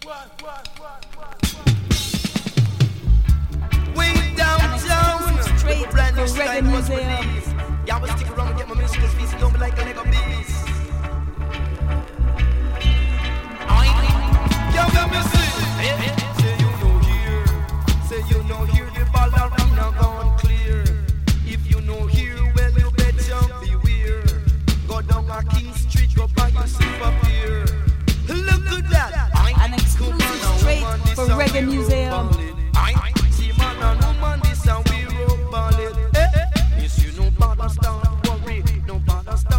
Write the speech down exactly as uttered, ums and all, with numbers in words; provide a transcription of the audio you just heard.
Way downtown, straight brand new for style Reggae was Museum. released. Yeah, I will stick around and get my musicals feast. Don't be like a Lego beast. Yo, let me see. Say you know here, say you know here the ballerina gone clear. If you know here, well you better beware. Go down a King Street, go buy yourself a beer. Look at that. An exclusive straight for Reggae Museum.